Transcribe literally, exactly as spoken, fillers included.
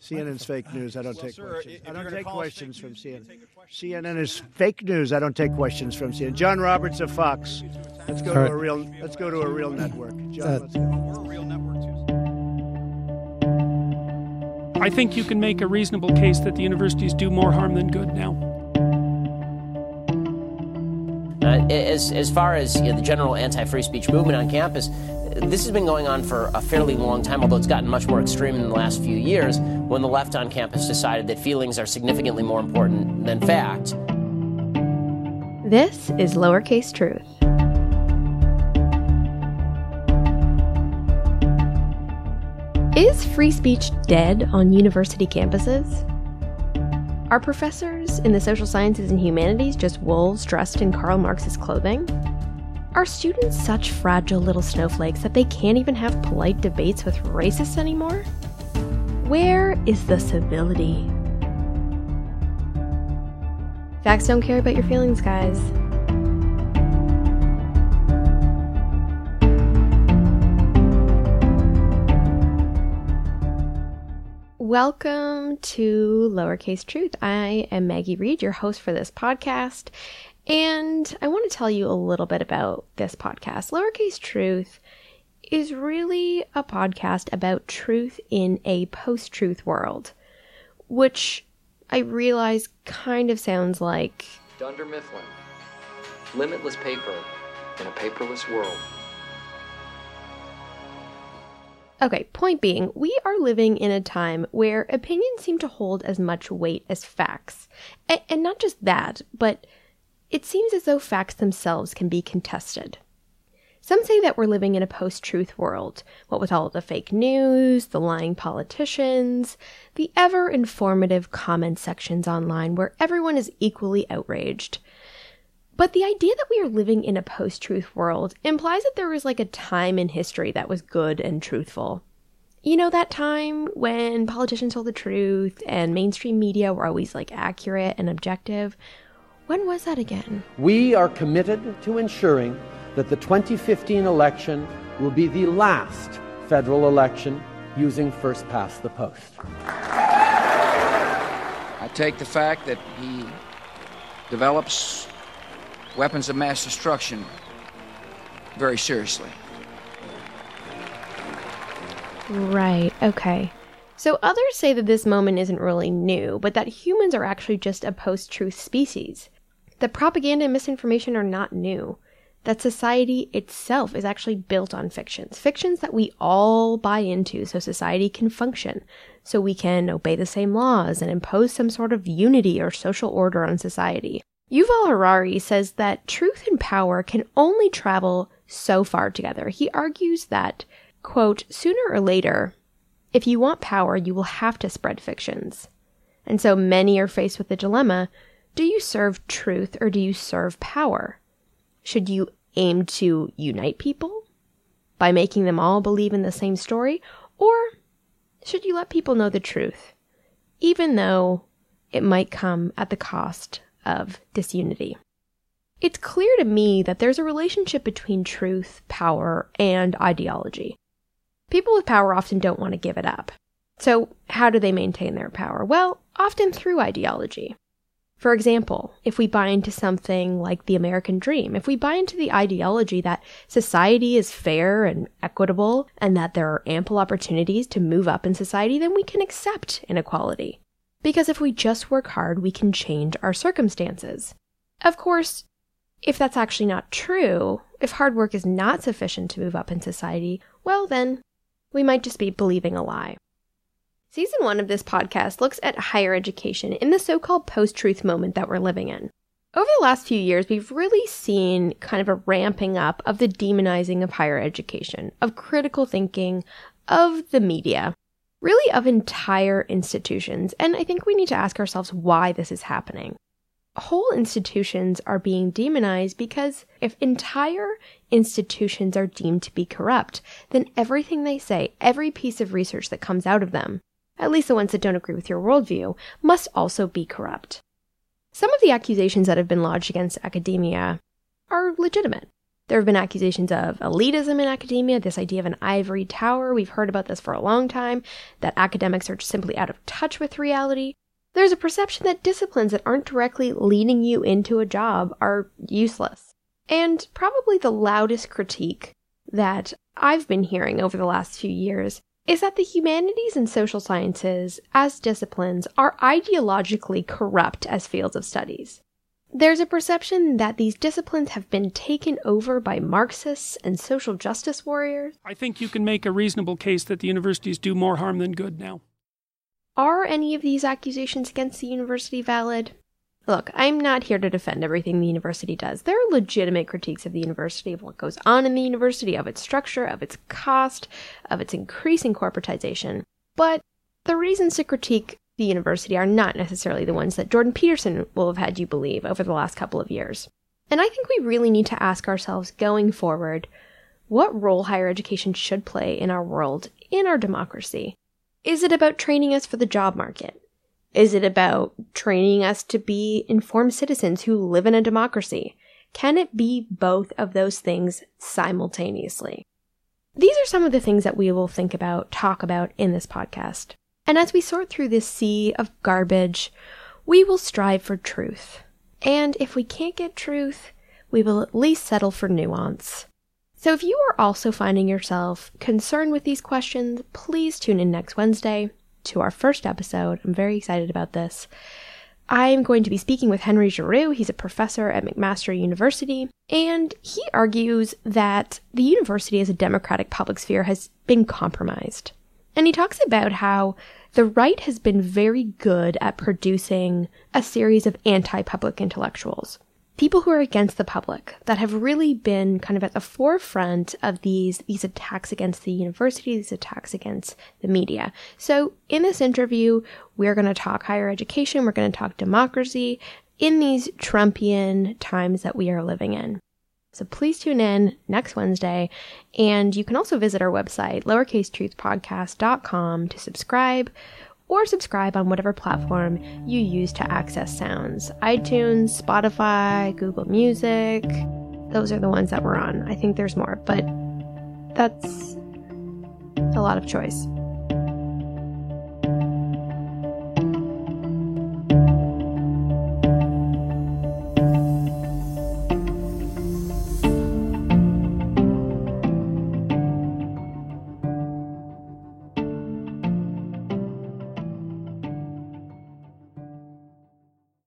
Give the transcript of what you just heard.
C N N's fake news. I don't well, take sir, questions. if I don't you're take gonna call us questions fake from news, C N N. you take a question. C N N is fake news. I don't take questions from C N N. John Roberts of Fox. Let's go All to right. a real. Let's go to a real network. John, Uh, let's go. We're a real network, too. I think you can make a reasonable case that the universities do more harm than good now. Uh, as, as far as you know, the general anti-free speech movement on campus, this has been going on for a fairly long time, although it's gotten much more extreme in the last few years when the left on campus decided that feelings are significantly more important than fact. This is Lowercase Truth. Is free speech dead on university campuses? Are professors in the social sciences and humanities just wolves dressed in Karl Marx's clothing? Are students such fragile little snowflakes that they can't even have polite debates with racists anymore? Where is the civility? Facts don't care about your feelings, guys. Welcome to Lowercase Truth. I am Maggie Reed, your host for this podcast, and I want to tell you a little bit about this podcast. Lowercase Truth is really a podcast about truth in a post-truth world, which I realize kind of sounds like Dunder Mifflin, limitless paper in a paperless world. Okay, point being, we are living in a time where opinions seem to hold as much weight as facts. A- and not just that, but it seems as though facts themselves can be contested. Some say that we're living in a post-truth world, what with all of the fake news, the lying politicians, the ever-informative comment sections online where everyone is equally outraged. But the idea that we are living in a post-truth world implies that there was like a time in history that was good and truthful. You know, that time when politicians told the truth and mainstream media were always like accurate and objective. When was that again? We are committed to ensuring that the twenty fifteen election will be the last federal election using first past the post. I take the fact that he develops weapons of mass destruction very seriously. Right, okay. So others say that this moment isn't really new, but that humans are actually just a post-truth species. That propaganda and misinformation are not new. That society itself is actually built on fictions. Fictions that we all buy into so society can function, so we can obey the same laws and impose some sort of unity or social order on society. Yuval Harari says that truth and power can only travel so far together. He argues that, quote, sooner or later, if you want power, you will have to spread fictions. And so many are faced with the dilemma, do you serve truth or do you serve power? Should you aim to unite people by making them all believe in the same story? Or should you let people know the truth, even though it might come at the cost of disunity? It's clear to me that there's a relationship between truth, power, and ideology. People with power often don't want to give it up. So how do they maintain their power? Well, often through ideology. For example, if we buy into something like the American dream, if we buy into the ideology that society is fair and equitable and that there are ample opportunities to move up in society, then we can accept inequality. Because if we just work hard, we can change our circumstances. Of course, if that's actually not true, if hard work is not sufficient to move up in society, well then, we might just be believing a lie. Season one of this podcast looks at higher education in the so-called post-truth moment that we're living in. Over the last few years, we've really seen kind of a ramping up of the demonizing of higher education, of critical thinking, of the media, really of entire institutions, and I think we need to ask ourselves why this is happening. Whole institutions are being demonized because if entire institutions are deemed to be corrupt, then everything they say, every piece of research that comes out of them, at least the ones that don't agree with your worldview, must also be corrupt. Some of the accusations that have been lodged against academia are legitimate. There have been accusations of elitism in academia, this idea of an ivory tower. We've heard about this for a long time, that academics are simply out of touch with reality. There's a perception that disciplines that aren't directly leading you into a job are useless. And probably the loudest critique that I've been hearing over the last few years is that the humanities and social sciences, as disciplines, are ideologically corrupt as fields of studies. There's a perception that these disciplines have been taken over by Marxists and social justice warriors. I think you can make a reasonable case that the universities do more harm than good now. Are any of these accusations against the university valid? Look, I'm not here to defend everything the university does. There are legitimate critiques of the university, of what goes on in the university, of its structure, of its cost, of its increasing corporatization. But the reasons to critique the university are not necessarily the ones that Jordan Peterson will have had you believe over the last couple of years. And I think we really need to ask ourselves going forward, what role higher education should play in our world, in our democracy. Is it about training us for the job market? Is it about training us to be informed citizens who live in a democracy? Can it be both of those things simultaneously? These are some of the things that we will think about, talk about in this podcast. And as we sort through this sea of garbage, we will strive for truth. And if we can't get truth, we will at least settle for nuance. So if you are also finding yourself concerned with these questions, please tune in next Wednesday to our first episode. I'm very excited about this. I'm going to be speaking with Henry Giroux. He's a professor at McMaster University, and he argues that the university as a democratic public sphere has been compromised. And he talks about how the right has been very good at producing a series of anti-public intellectuals. People who are against the public, that have really been kind of at the forefront of these, these attacks against the university, these attacks against the media. So in this interview, we're going to talk higher education, we're going to talk democracy in these Trumpian times that we are living in. So please tune in next Wednesday, and you can also visit our website, lowercase truth podcast dot com, to subscribe, or subscribe on whatever platform you use to access sounds. iTunes, Spotify, Google Music, those are the ones that we're on. I think there's more, but that's a lot of choice.